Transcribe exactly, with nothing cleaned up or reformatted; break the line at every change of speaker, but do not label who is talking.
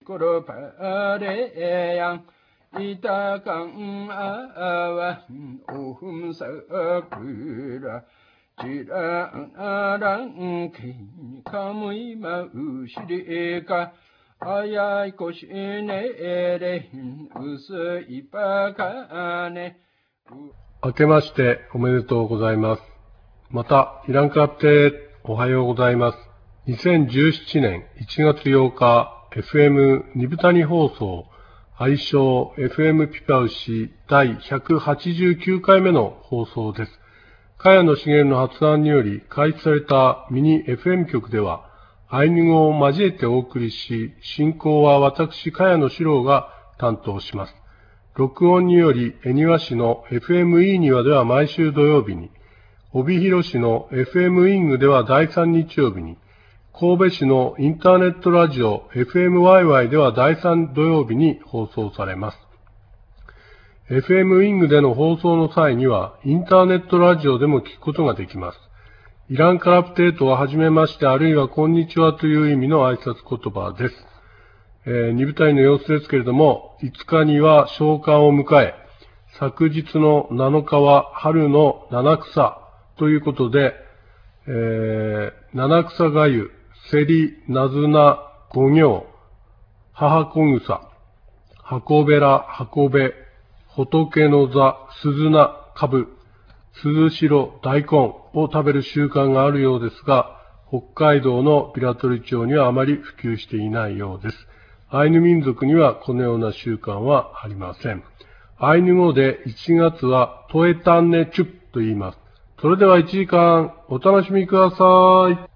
kuru pare yang ita kang awan ohum sakura jira arang kin kamui ma ushiri ka ayai koshine ere usu ipakaね。
明けましておめでとうございます。また、イランクラブ亭おはようございます。にせんじゅうななねんいちがつようか、エフエム 二部谷放送、愛称 エフエム ピパウシだいひゃくはちじゅうきゅうかいめの放送です。茅野茂の発案により開始されたミニ エフエム 局では、アイヌ語を交えてお送りし、進行は私、茅野史郎が担当します。録音により、恵庭市の エフエム イー庭では毎週土曜日に、帯広市の エフエム イングではだいさん日曜日に、神戸市のインターネットラジオ エフエムワイワイ ではだいさん土曜日に放送されます。エフエム イングでの放送の際には、インターネットラジオでも聞くことができます。イランカラプテーとははじめまして、あるいはこんにちはという意味の挨拶言葉です。えー、二部隊の様子ですけれども、いつかには召喚を迎え、昨日のなのかは春の七草ということで、えー、七草がゆ、セリ、ナズナ、五行、母子草、箱べら、箱べ、仏の座、鈴菜、株、鈴代、大根を食べる習慣があるようですが、北海道の平取町にはあまり普及していないようです。アイヌ民族にはこのような習慣はありません。アイヌ語でいちがつはトエタンネチュッと言います。それではいちじかんお楽しみください。